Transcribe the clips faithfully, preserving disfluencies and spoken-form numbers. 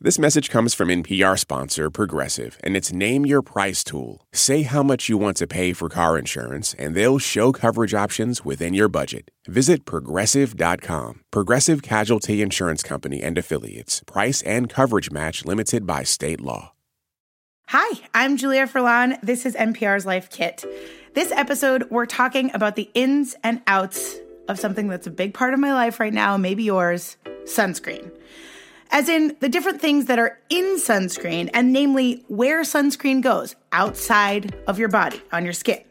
This message comes from N P R sponsor Progressive and its Name Your Price tool. Say how much you want to pay for car insurance, and they'll show coverage options within your budget. Visit Progressive dot com. Progressive Casualty Insurance Company and Affiliates. Price and coverage match limited by state law. Hi, I'm Julia Furlan. This is N P R's Life Kit. This episode, we're talking about the ins and outs of something that's a big part of my life right now, maybe yours, sunscreen. As in the different things that are in sunscreen, and namely where sunscreen goes outside of your body, on your skin.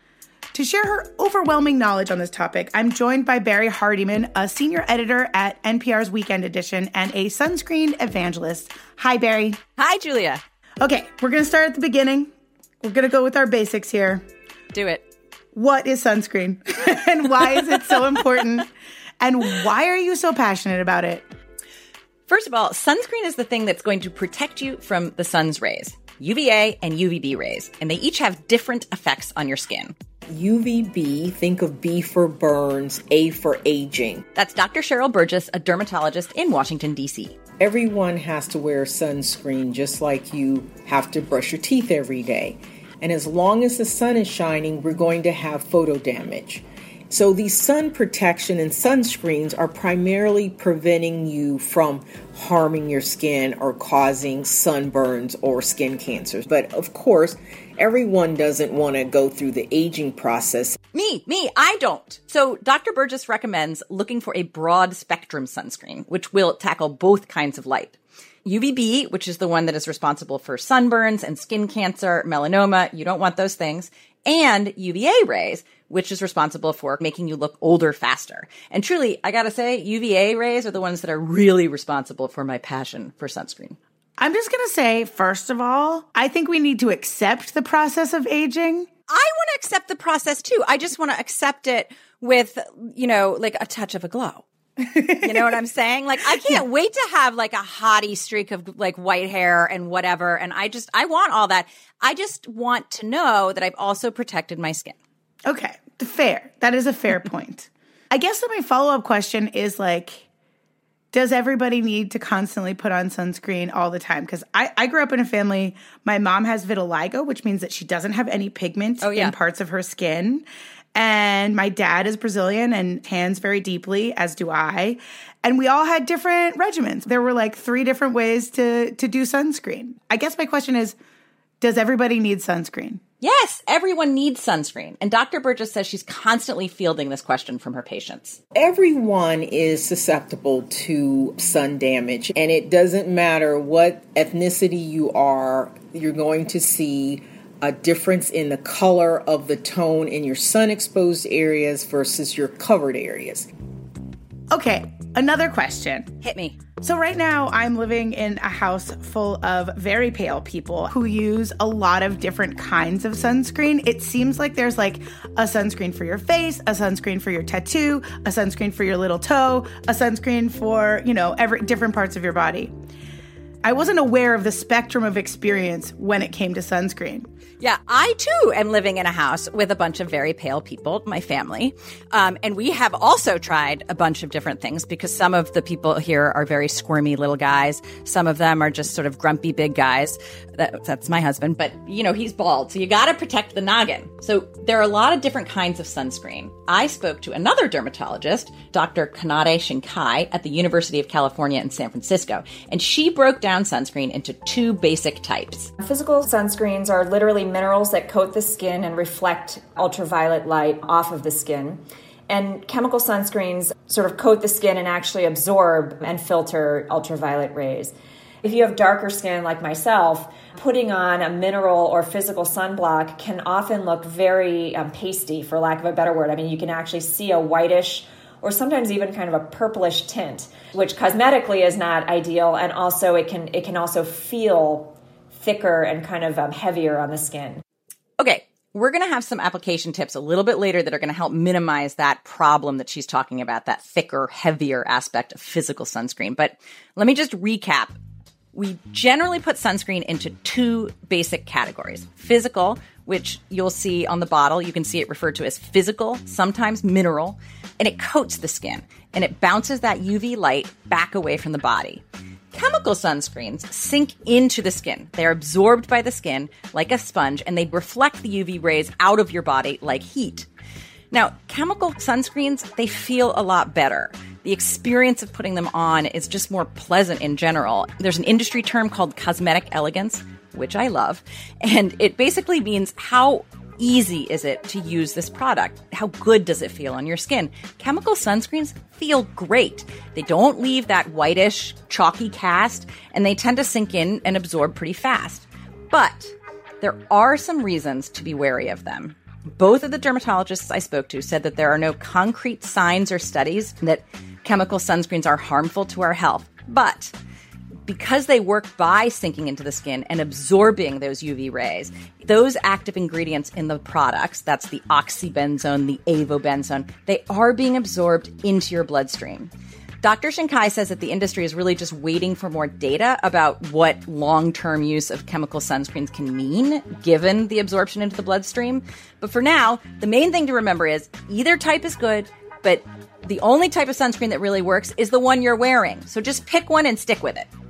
To share her overwhelming knowledge on this topic, I'm joined by Barry Hardiman, a senior editor at N P R's Weekend Edition and a sunscreen evangelist. Hi, Barry. Hi, Julia. Okay, we're going to start at the beginning. We're going to go with our basics here. Do it. What is sunscreen? And why is it so important? And why are you so passionate about it? First of all, sunscreen is the thing that's going to protect you from the sun's rays, U V A and U V B rays, and they each have different effects on your skin. U V B, think of B for burns, A for aging. That's Doctor Cheryl Burgess, a dermatologist in Washington, D C. Everyone has to wear sunscreen just like you have to brush your teeth every day. And as long as the sun is shining, we're going to have photo damage. So these sun protection and sunscreens are primarily preventing you from harming your skin or causing sunburns or skin cancers. But of course, everyone doesn't want to go through the aging process. Me, me, I don't. So Doctor Burgess recommends looking for a broad spectrum sunscreen, which will tackle both kinds of light. U V B, which is the one that is responsible for sunburns and skin cancer, melanoma, you don't want those things, and U V A rays, which is responsible for making you look older faster. And truly, I gotta say, U V A rays are the ones that are really responsible for my passion for sunscreen. I'm just gonna say, first of all, I think we need to accept the process of aging. I want to accept the process too. I just want to accept it with, you know, like a touch of a glow. You know what I'm saying? Like, I can't yeah. wait to have like a hottie streak of like white hair and whatever. And I just, I want all that. I just want to know that I've also protected my skin. Okay, fair. That is a fair point. I guess that my follow-up question is like, does everybody need to constantly put on sunscreen all the time? Because I, I grew up in a family, my mom has vitiligo, which means that she doesn't have any pigment oh, yeah. in parts of her skin. And my dad is Brazilian and tans very deeply, as do I. And we all had different regimens. There were like three different ways to, to do sunscreen. I guess my question is, does everybody need sunscreen? Yes, everyone needs sunscreen. And Doctor Burgess says she's constantly fielding this question from her patients. Everyone is susceptible to sun damage. And it doesn't matter what ethnicity you are, you're going to see a difference in the color of the tone in your sun-exposed areas versus your covered areas. Okay, another question. Hit me. So right now, I'm living in a house full of very pale people who use a lot of different kinds of sunscreen. It seems like there's like a sunscreen for your face, a sunscreen for your tattoo, a sunscreen for your little toe, a sunscreen for, you know, every different parts of your body. I wasn't aware of the spectrum of experience when it came to sunscreen. Yeah, I too am living in a house with a bunch of very pale people, my family. Um, and we have also tried a bunch of different things because some of the people here are very squirmy little guys. Some of them are just sort of grumpy big guys. That, that's my husband, but you know, he's bald. So you got to protect the noggin. So there are a lot of different kinds of sunscreen. I spoke to another dermatologist, Doctor Kanade Shinkai at the University of California in San Francisco. And she broke down sunscreen into two basic types. Physical sunscreens are literally minerals that coat the skin and reflect ultraviolet light off of the skin. And chemical sunscreens sort of coat the skin and actually absorb and filter ultraviolet rays. If you have darker skin like myself, putting on a mineral or physical sunblock can often look very um, pasty, for lack of a better word. I mean, you can actually see a whitish or sometimes even kind of a purplish tint, which cosmetically is not ideal. And also it can it can also feel thicker and kind of um, heavier on the skin. Okay, we're going to have some application tips a little bit later that are going to help minimize that problem that she's talking about, that thicker, heavier aspect of physical sunscreen. But let me just recap. We generally put sunscreen into two basic categories. Physical, which you'll see on the bottle. You can see it referred to as physical, sometimes mineral, and it coats the skin, and it bounces that U V light back away from the body. Chemical sunscreens sink into the skin. They're absorbed by the skin like a sponge, and they reflect the U V rays out of your body like heat. Now, chemical sunscreens, they feel a lot better. The experience of putting them on is just more pleasant in general. There's an industry term called cosmetic elegance, which I love, and it basically means how easy is it to use this product? How good does it feel on your skin? Chemical sunscreens feel great. They don't leave that whitish, chalky cast, and they tend to sink in and absorb pretty fast. But there are some reasons to be wary of them. Both of the dermatologists I spoke to said that there are no concrete signs or studies that chemical sunscreens are harmful to our health. But because they work by sinking into the skin and absorbing those U V rays, those active ingredients in the products, that's the oxybenzone, the avobenzone, they are being absorbed into your bloodstream. Doctor Shinkai says that the industry is really just waiting for more data about what long-term use of chemical sunscreens can mean, given the absorption into the bloodstream. But for now, the main thing to remember is either type is good, but the only type of sunscreen that really works is the one you're wearing. So just pick one and stick with it.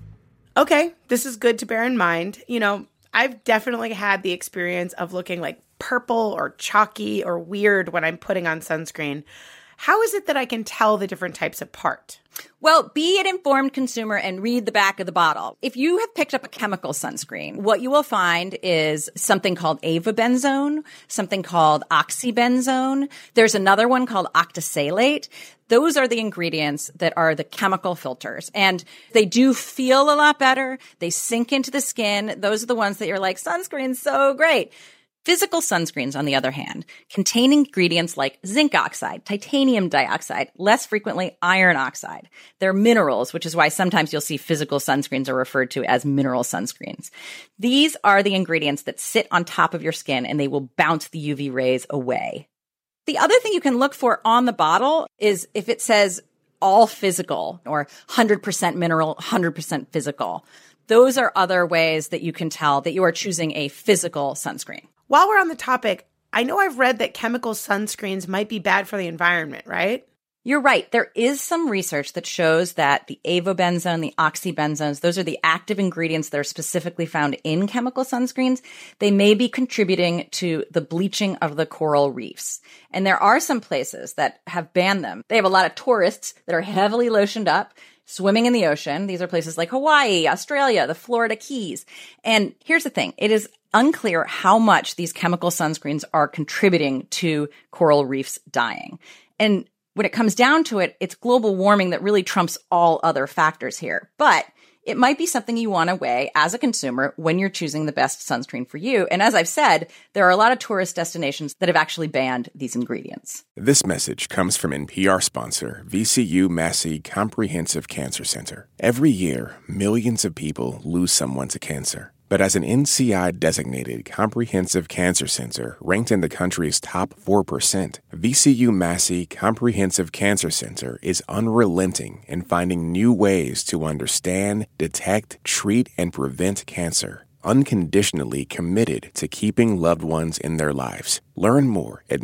Okay, this is good to bear in mind. You know, I've definitely had the experience of looking like purple or chalky or weird when I'm putting on sunscreen. How is it that I can tell the different types apart? Well, be an informed consumer and read the back of the bottle. If you have picked up a chemical sunscreen, what you will find is something called avobenzone, something called oxybenzone. There's another one called octisalate. Those are the ingredients that are the chemical filters. And they do feel a lot better. They sink into the skin. Those are the ones that you're like, sunscreen's so great. Physical sunscreens, on the other hand, contain ingredients like zinc oxide, titanium dioxide, less frequently iron oxide. They're minerals, which is why sometimes you'll see physical sunscreens are referred to as mineral sunscreens. These are the ingredients that sit on top of your skin and they will bounce the U V rays away. The other thing you can look for on the bottle is if it says all physical or one hundred percent mineral, one hundred percent physical. Those are other ways that you can tell that you are choosing a physical sunscreen. While we're on the topic, I know I've read that chemical sunscreens might be bad for the environment, right? You're right. There is some research that shows that the avobenzone, the oxybenzones, those are the active ingredients that are specifically found in chemical sunscreens. They may be contributing to the bleaching of the coral reefs. And there are some places that have banned them. They have a lot of tourists that are heavily lotioned up, swimming in the ocean. These are places like Hawaii, Australia, the Florida Keys. And here's the thing. It is unclear how much these chemical sunscreens are contributing to coral reefs dying. And when it comes down to it, it's global warming that really trumps all other factors here. But it might be something you want to weigh as a consumer when you're choosing the best sunscreen for you. And as I've said, there are a lot of tourist destinations that have actually banned these ingredients. This message comes from N P R sponsor V C U Massey Comprehensive Cancer Center. Every year, millions of people lose someone to cancer. But as an N C I-designated comprehensive cancer center ranked in the country's top four percent, V C U Massey Comprehensive Cancer Center is unrelenting in finding new ways to understand, detect, treat, and prevent cancer. Unconditionally committed to keeping loved ones in their lives. Learn more at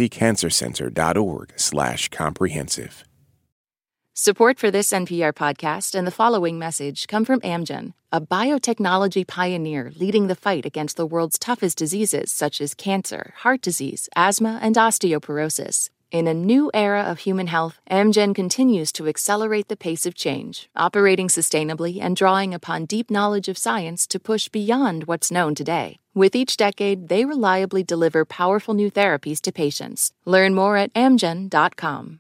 masseycancercenter.org slash comprehensive. Support for this N P R podcast and the following message come from Amgen, a biotechnology pioneer leading the fight against the world's toughest diseases such as cancer, heart disease, asthma, and osteoporosis. In a new era of human health, Amgen continues to accelerate the pace of change, operating sustainably and drawing upon deep knowledge of science to push beyond what's known today. With each decade, they reliably deliver powerful new therapies to patients. Learn more at amgen dot com.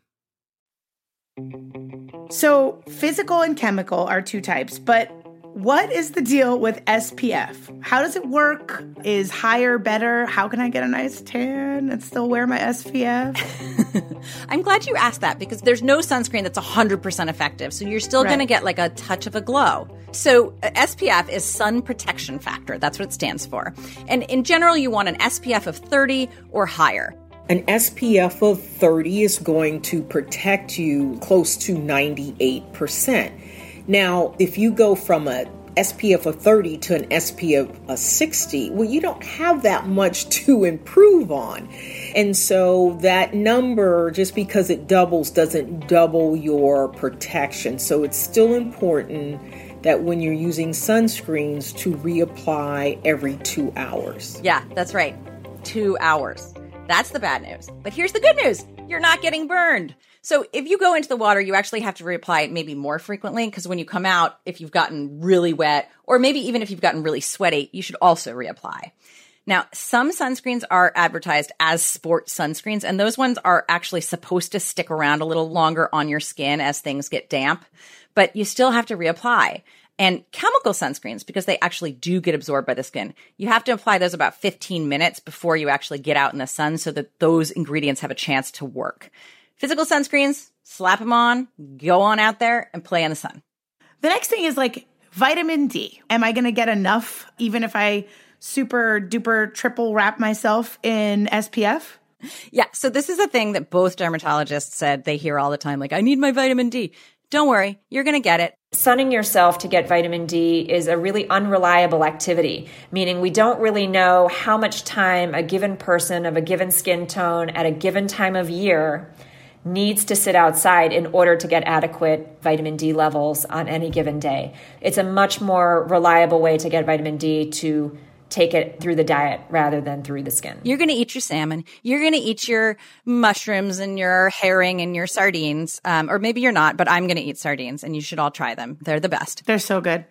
So physical and chemical are two types, but what is the deal with S P F? How does it work? Is higher better? How can I get a nice tan and still wear my S P F? I'm glad you asked that because there's no sunscreen that's one hundred percent effective. So you're still right. going to get like a touch of a glow. So uh, S P F is sun protection factor. That's what it stands for. And in general, you want an S P F of thirty or higher. An S P F of thirty is going to protect you close to ninety-eight percent. Now, if you go from a S P F of thirty to an S P F of sixty, well, you don't have that much to improve on. And so that number, just because it doubles, doesn't double your protection. So it's still important that when you're using sunscreens to reapply every two hours. Yeah, that's right. Two hours. That's the bad news. But here's the good news. You're not getting burned. So if you go into the water, you actually have to reapply it maybe more frequently, because when you come out, if you've gotten really wet, or maybe even if you've gotten really sweaty, you should also reapply. Now, some sunscreens are advertised as sport sunscreens, and those ones are actually supposed to stick around a little longer on your skin as things get damp, but you still have to reapply. And chemical sunscreens, because they actually do get absorbed by the skin, you have to apply those about fifteen minutes before you actually get out in the sun so that those ingredients have a chance to work. Physical sunscreens, slap them on, go on out there and play in the sun. The next thing is like vitamin D. Am I going to get enough even if I super duper triple wrap myself in S P F? Yeah, so this is a thing that both dermatologists said they hear all the time, like, I need my vitamin D. Don't worry, you're going to get it. Sunning yourself to get vitamin D is a really unreliable activity, meaning we don't really know how much time a given person of a given skin tone at a given time of year needs to sit outside in order to get adequate vitamin D levels on any given day. It's a much more reliable way to get vitamin D to take it through the diet rather than through the skin. You're going to eat your salmon. You're going to eat your mushrooms and your herring and your sardines. Um, or maybe you're not, but I'm going to eat sardines, and you should all try them. They're the best. They're so good.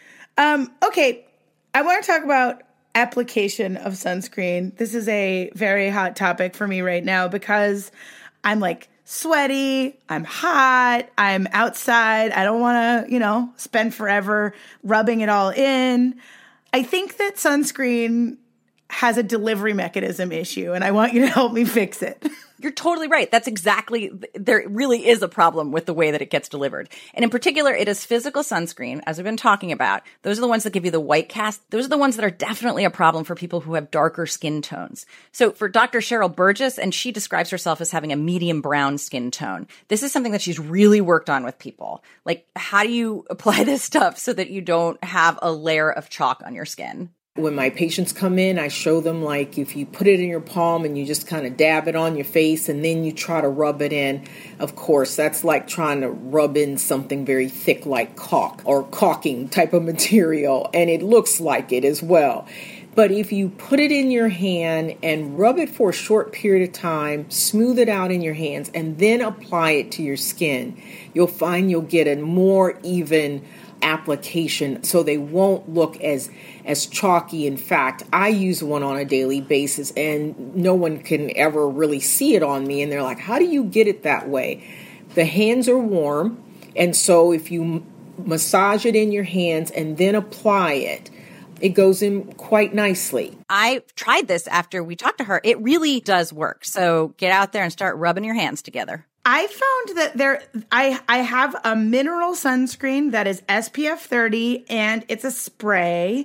Um, okay, I want to talk about application of sunscreen. This is a very hot topic for me right now because I'm like sweaty, I'm hot, I'm outside. I don't want to, you know, spend forever rubbing it all in. I think that sunscreen has a delivery mechanism issue, and I want you to help me fix it. You're totally right. That's exactly, there really is a problem with the way that it gets delivered. And in particular, it is physical sunscreen, as we've been talking about. Those are the ones that give you the white cast. Those are the ones that are definitely a problem for people who have darker skin tones. So for Doctor Cheryl Burgess, and she describes herself as having a medium brown skin tone, this is something that she's really worked on with people. Like, how do you apply this stuff so that you don't have a layer of chalk on your skin? When my patients come in, I show them, like, if you put it in your palm and you just kind of dab it on your face and then you try to rub it in. Of course, that's like trying to rub in something very thick like caulk or caulking type of material, and it looks like it as well. But if you put it in your hand and rub it for a short period of time, smooth it out in your hands, and then apply it to your skin, you'll find you'll get a more even application, so they won't look as as chalky. In fact, I use one on a daily basis and no one can ever really see it on me, and they're like, how do you get it that way? The hands are warm, and so if you massage it in your hands and then apply it, it goes in quite nicely. I tried this after we talked to her. It really does work. So get out there and start rubbing your hands together. I found that there, I I have a mineral sunscreen that is S P F thirty, and it's a spray,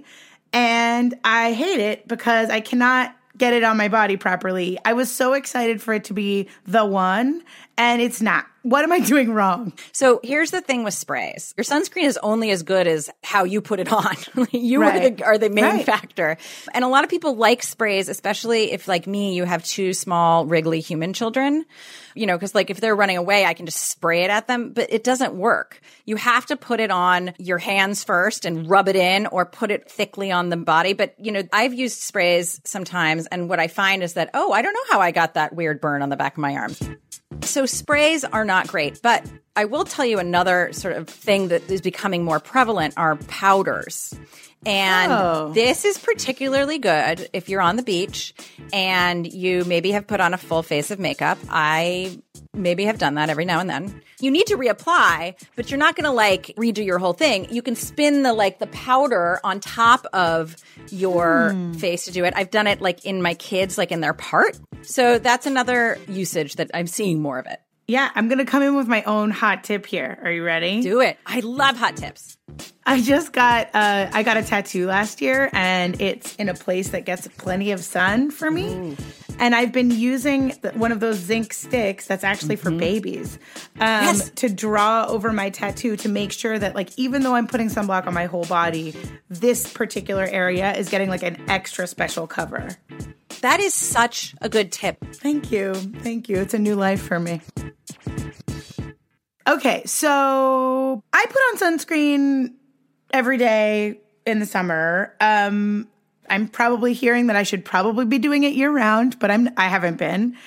and I hate it because I cannot get it on my body properly. I was so excited for it to be the one, and it's not. What am I doing wrong? So here's the thing with sprays. Your sunscreen is only as good as how you put it on. you right. are, the, are the main right. factor. And a lot of people like sprays, especially if, like me, you have two small wriggly human children. You know, because like if they're running away, I can just spray it at them, but it doesn't work. You have to put it on your hands first and rub it in, or put it thickly on the body. But, you know, I've used sprays sometimes, and what I find is that, oh, I don't know how I got that weird burn on the back of my arms. So sprays are not great, but I will tell you another sort of thing that is becoming more prevalent are powders. And oh. this is particularly good if you're on the beach and you maybe have put on a full face of makeup. I maybe have done that every now and then. You need to reapply, but you're not going to like redo your whole thing. You can spin the like the powder on top of your mm. face to do it. I've done it like in my kids, like in their part. So that's another usage that I'm seeing more of it. Yeah, I'm going to come in with my own hot tip here. Are you ready? Do it. I love hot tips. I just got uh, I got a tattoo last year, and it's in a place that gets plenty of sun for me. Ooh. And I've been using one of those zinc sticks that's actually mm-hmm. for babies um, yes. to draw over my tattoo to make sure that, like, even though I'm putting sunblock on my whole body, this particular area is getting like an extra special cover. That is such a good tip. Thank you. Thank you. It's a new life for me. Okay, so I put on sunscreen every day in the summer. Um, I'm probably hearing that I should probably be doing it year round, but I'm I haven't been.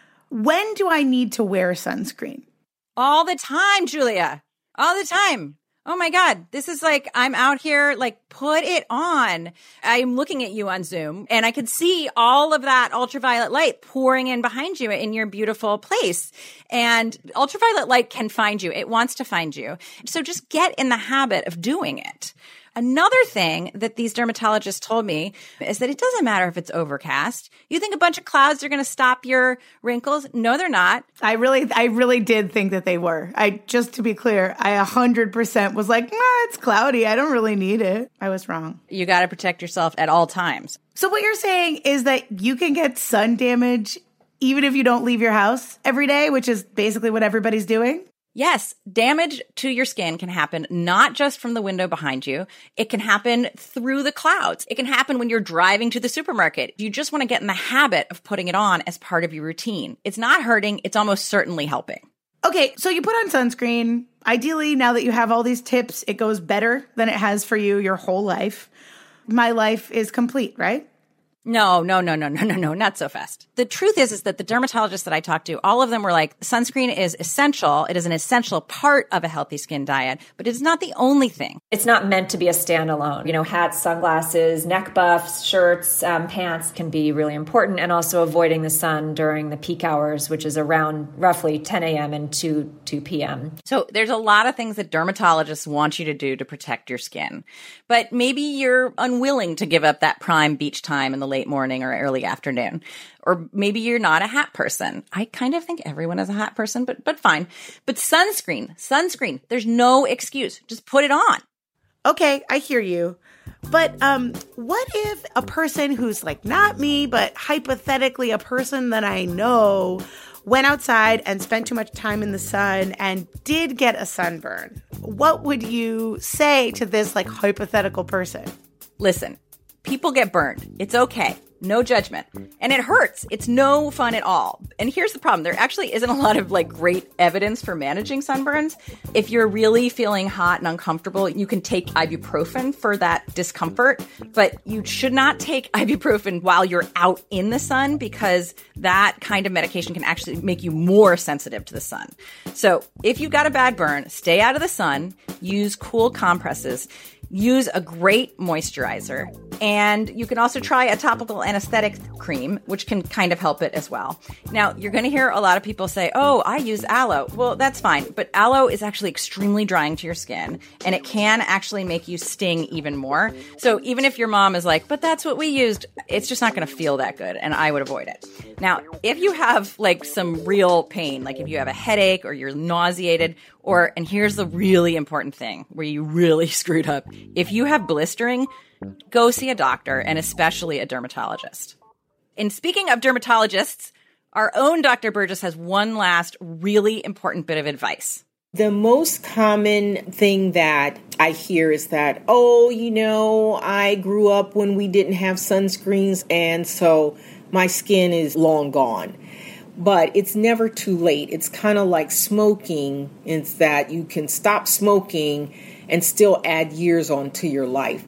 When do I need to wear sunscreen? All the time, Julia. All the time. Oh my God. This is like, I'm out here, like, put it on. I'm looking at you on Zoom and I can see all of that ultraviolet light pouring in behind you in your beautiful place. And ultraviolet light can find you. It wants to find you. So just get in the habit of doing it. Another thing that these dermatologists told me is that it doesn't matter if it's overcast. You think a bunch of clouds are going to stop your wrinkles? No, they're not. I really, I really did think that they were. I, just to be clear, I a hundred percent was like, nah, it's cloudy. I don't really need it. I was wrong. You got to protect yourself at all times. So what you're saying is that you can get sun damage even if you don't leave your house every day, which is basically what everybody's doing? Yes, damage to your skin can happen not just from the window behind you. It can happen through the clouds. It can happen when you're driving to the supermarket. You just want to get in the habit of putting it on as part of your routine. It's not hurting. It's almost certainly helping. Okay, so you put on sunscreen. Ideally, now that you have all these tips, it goes better than it has for you your whole life. My life is complete, right? No, no, no, no, no, no, no, not so fast. The truth is, is that the dermatologists that I talked to, all of them were like, sunscreen is essential. It is an essential part of a healthy skin diet, but it's not the only thing. It's not meant to be a standalone. You know, hats, sunglasses, neck buffs, shirts, um, pants can be really important, and also avoiding the sun during the peak hours, which is around roughly ten a.m. and two p.m. So there's a lot of things that dermatologists want you to do to protect your skin, but maybe you're unwilling to give up that prime beach time in the late morning or early afternoon. Or maybe you're not a hat person. I kind of think everyone is a hat person, but but fine. But sunscreen, sunscreen, there's no excuse. Just put it on. Okay, I hear you. But um, what if a person who's like not me, but hypothetically a person that I know went outside and spent too much time in the sun and did get a sunburn? What would you say to this like hypothetical person? Listen. People get burned. It's okay. No judgment. And it hurts. It's no fun at all. And here's the problem. There actually isn't a lot of like great evidence for managing sunburns. If you're really feeling hot and uncomfortable, you can take ibuprofen for that discomfort, but you should not take ibuprofen while you're out in the sun because that kind of medication can actually make you more sensitive to the sun. So if you've got a bad burn, stay out of the sun, use cool compresses. Use a great moisturizer. And you can also try a topical anesthetic cream, which can kind of help it as well. Now, you're going to hear a lot of people say, oh, I use aloe. Well, that's fine. But aloe is actually extremely drying to your skin, and it can actually make you sting even more. So even if your mom is like, but that's what we used, it's just not going to feel that good, and I would avoid it. Now, if you have like some real pain, like if you have a headache or you're nauseated, or, and here's the really important thing where you really screwed up. If you have blistering, go see a doctor, and especially a dermatologist. And speaking of dermatologists, our own Doctor Burgess has one last really important bit of advice. The most common thing that I hear is that, oh, you know, I grew up when we didn't have sunscreens, and so my skin is long gone. But it's never too late. It's kind of like smoking. It's that you can stop smoking and still add years onto your life.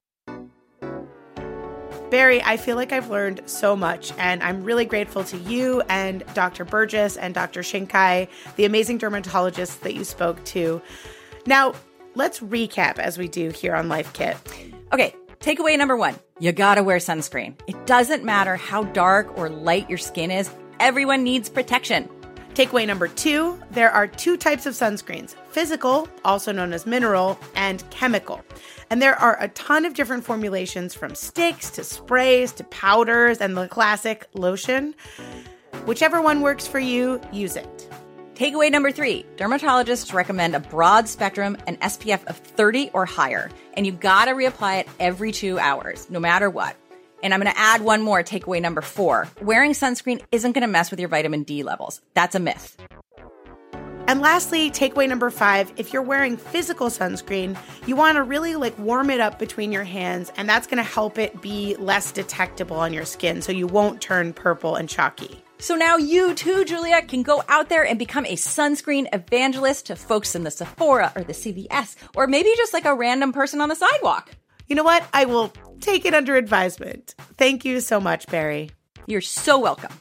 Barry, I feel like I've learned so much, and I'm really grateful to you and Doctor Burgess and Doctor Shinkai, the amazing dermatologists that you spoke to. Now, let's recap as we do here on Life Kit. Okay, takeaway number one, you gotta wear sunscreen. It doesn't matter how dark or light your skin is. Everyone needs protection. Takeaway number two, there are two types of sunscreens, physical, also known as mineral, and chemical. And there are a ton of different formulations from sticks to sprays to powders and the classic lotion. Whichever one works for you, use it. Takeaway number three, dermatologists recommend a broad spectrum and S P F of thirty or higher. And you gotta reapply it every two hours, no matter what. And I'm going to add one more, takeaway number four. Wearing sunscreen isn't going to mess with your vitamin D levels. That's a myth. And lastly, takeaway number five, if you're wearing physical sunscreen, you want to really like warm it up between your hands, and that's going to help it be less detectable on your skin so you won't turn purple and chalky. So now you too, Julia, can go out there and become a sunscreen evangelist to folks in the Sephora or the C V S, or maybe just like a random person on the sidewalk. You know what? I will take it under advisement. Thank you so much, Barry. You're so welcome.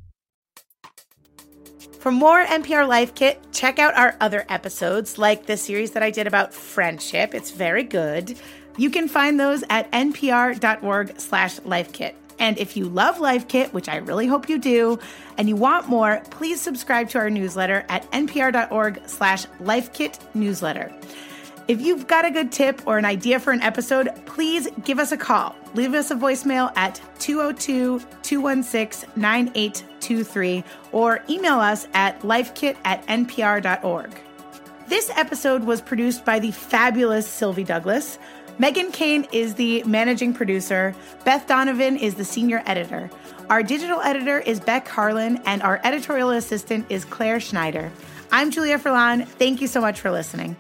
For more N P R Life Kit, check out our other episodes, like the series that I did about friendship. It's very good. You can find those at npr.org slash lifekit. And if you love Life Kit, which I really hope you do, and you want more, please subscribe to our newsletter at npr.org slash lifekit newsletter. If you've got a good tip or an idea for an episode, please give us a call. Leave us a voicemail at two oh two, two one six, nine eight two three or email us at lifekit at npr.org. This episode was produced by the fabulous Sylvie Douglas. Megan Kane is the managing producer. Beth Donovan is the senior editor. Our digital editor is Beck Harlan, and our editorial assistant is Claire Schneider. I'm Julia Furlan. Thank you so much for listening.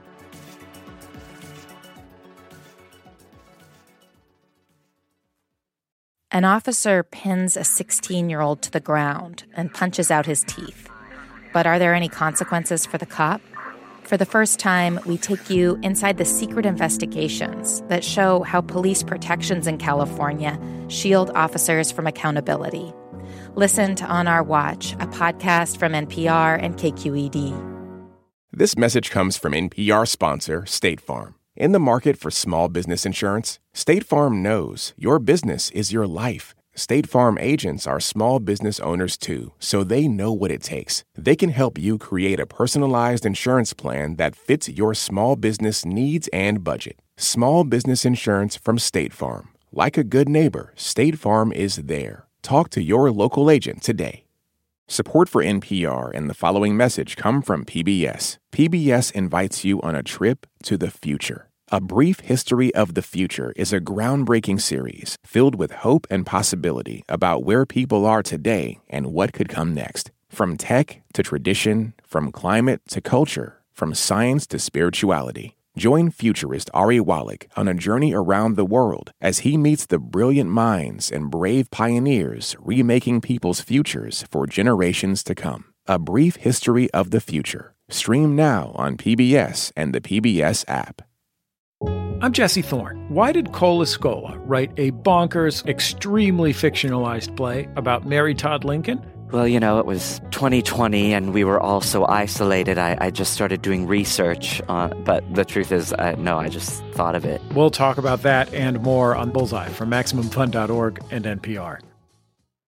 An officer pins a sixteen-year-old to the ground and punches out his teeth. But are there any consequences for the cop? For the first time, we take you inside the secret investigations that show how police protections in California shield officers from accountability. Listen to On Our Watch, a podcast from N P R and K Q E D. This message comes from N P R sponsor State Farm. In the market for small business insurance, State Farm knows your business is your life. State Farm agents are small business owners too, so they know what it takes. They can help you create a personalized insurance plan that fits your small business needs and budget. Small business insurance from State Farm. Like a good neighbor, State Farm is there. Talk to your local agent today. Support for N P R and the following message come from P B S. P B S invites you on a trip to the future. A Brief History of the Future is a groundbreaking series filled with hope and possibility about where people are today and what could come next. From tech to tradition, from climate to culture, from science to spirituality. Join futurist Ari Wallach on a journey around the world as he meets the brilliant minds and brave pioneers remaking people's futures for generations to come. A Brief History of the Future. Stream now on P B S and the P B S app. I'm Jesse Thorne. Why did Cole Escola write a bonkers, extremely fictionalized play about Mary Todd Lincoln? Well, you know, it was twenty twenty and we were all so isolated. I, I just started doing research. Uh, but the truth is, uh, no, I just thought of it. We'll talk about that and more on Bullseye from Maximum Fun dot org and N P R.